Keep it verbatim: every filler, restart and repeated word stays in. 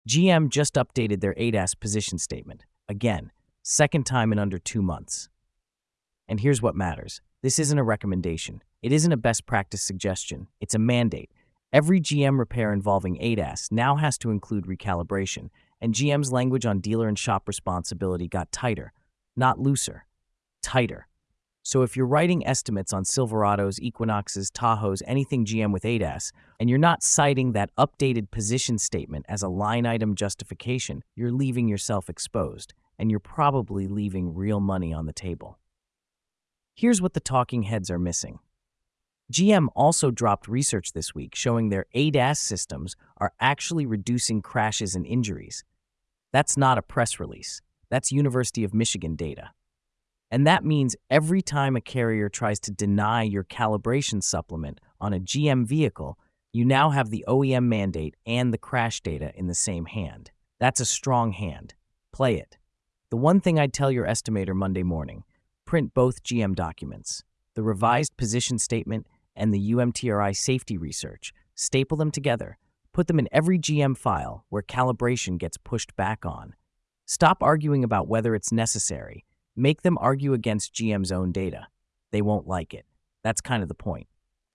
G M just updated their A D A S position statement. Again, second time in under two months. And here's what matters. This isn't a recommendation. It isn't a best practice suggestion. It's a mandate. Every G M repair involving A D A S now has to include recalibration, and G M's language on dealer and shop responsibility got tighter, not looser, tighter. So if you're writing estimates on Silverados, Equinoxes, Tahoes, anything G M with A D A S, and you're not citing that updated position statement as a line item justification, you're leaving yourself exposed, and you're probably leaving real money on the table. Here's what the talking heads are missing. G M also dropped research this week showing their A D A S systems are actually reducing crashes and injuries. That's not a press release. That's University of Michigan data. And that means every time a carrier tries to deny your calibration supplement on a G M vehicle, you now have the O E M mandate and the crash data in the same hand. That's a strong hand. Play it. The one thing I'd tell your estimator Monday morning, print both G M documents, the revised position statement and the U M T R I safety research, staple them together, put them in every G M file where calibration gets pushed back on. Stop arguing about whether it's necessary. Make them argue against G M's own data. They won't like it. That's kind of the point.